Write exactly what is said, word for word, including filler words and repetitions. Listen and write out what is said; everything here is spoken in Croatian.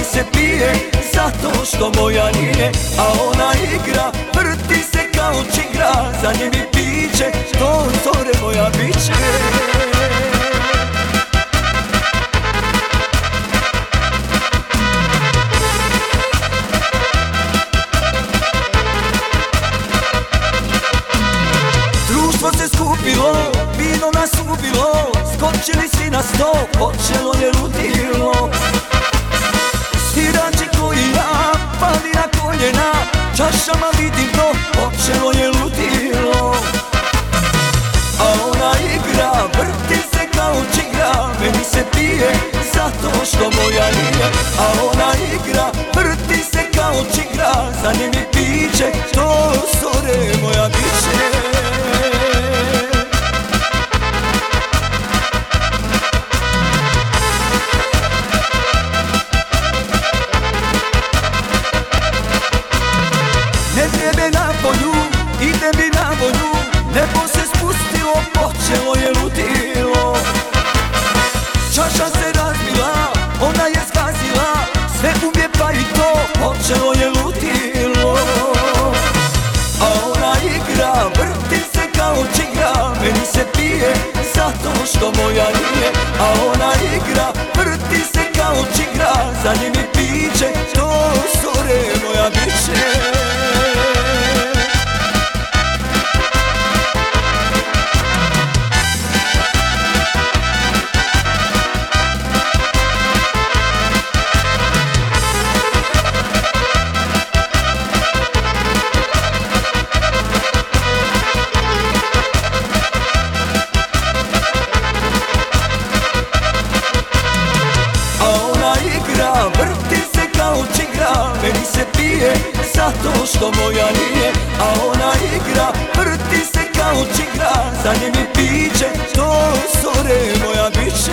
se pije zato što moja nije. A ona igra, vrti se kao čigra, za nje mi piće, to zore moja biće. Društvo se skupilo, vino nas ubilo, skočili svi na sto, počelo je ludilo. Svirači koji ja, pali na koljena, čašama vidim to, počelo je ludilo. A ona igra, vrti se kao čigra, meni se pije zato što moja nije. A ona igra, vrti se kao čigra, za nje mi piće, to zore moja biće. Ne treba na polju, ide mi na volju, nebo se spustilo, počelo je ludilo. Čaša se razbila, ona je zgazila, sve umje pa i to, počelo je ludilo. A ona igra, vrti se kao čigra, meni se pije zato što moja nije. A ona igra, vrti se kao čigra, za nje mi piće, to zore moja biće. Vrti se kao čigra, meni se pije zato što moja nije. A ona igra, vrti se kao čigra, za nje mi piće, to zore moja biće.